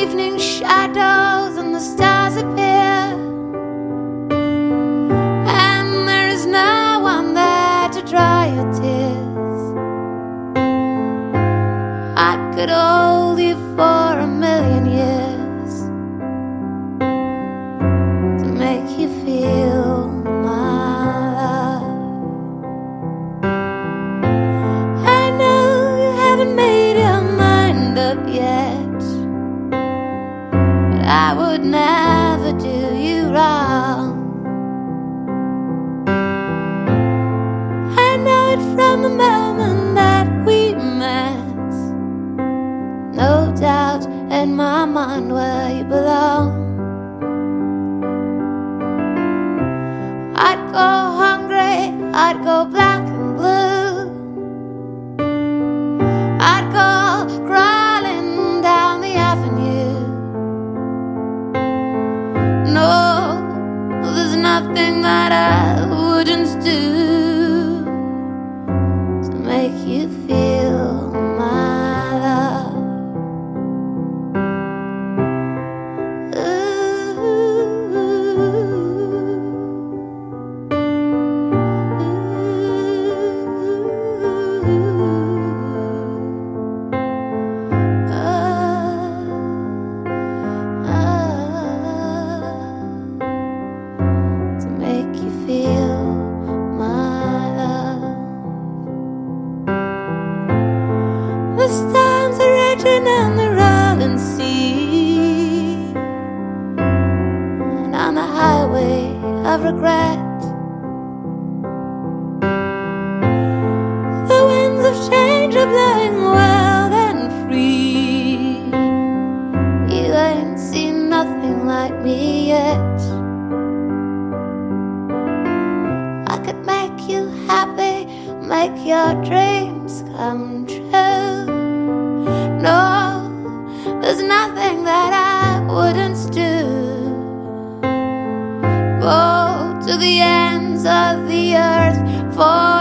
evening shadows and the stars appear, and there is no one there to dry your tears. I could hold you for 1,000,000 years to make you feel my love. I know you haven't made your mind up yet, but I would never do you wrong. I know it from the moment that we met, no doubt in my mind where you belong. I'd go hungry, I'd go black and blue, I'd go crawling down the avenue. No, there's nothing that I wouldn't do to make you feel my love. To make you feel my love. The storms are raging on the rolling sea, and on the highway of regret, the winds of change are blowing wild and free. You ain't seen nothing like me yet. I could make you happy, make your dreams come true. No, there's nothing that I wouldn't do. Go to the ends of the earth for